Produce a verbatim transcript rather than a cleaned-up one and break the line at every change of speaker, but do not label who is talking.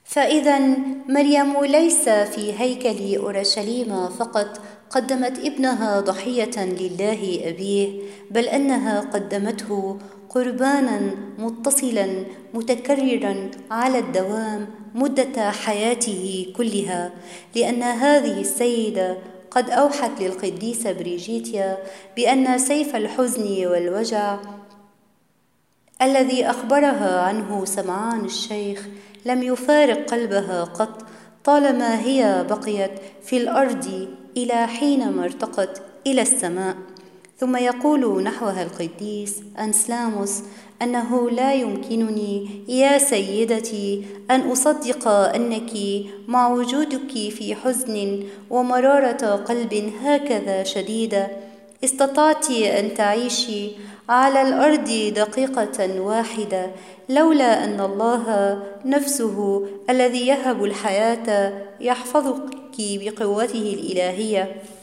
فإذا مريم ليس في هيكل أورشليم فقط قدمت ابنها ضحية لله أبيه، بل أنها قدمته قرباناً متصلاً متكرراً على الدوام مدة حياته كلها، لأن هذه السيدة قد أوحت للقديسة بريجيتيا بأن سيف الحزن والوجع الذي أخبرها عنه سمعان الشيخ لم يفارق قلبها قط، طالما هي بقيت في الأرض إلى حينما ارتقت إلى السماء. ثم يقول نحوها القديس أنسلاموس أنه لا يمكنني يا سيدتي أن أصدق أنك مع وجودك في حزن ومرارة قلب هكذا شديدة استطعت أن تعيشي على الأرض دقيقة واحدة، لولا أن الله نفسه الذي يهب الحياة يحفظك بقوته الإلهية.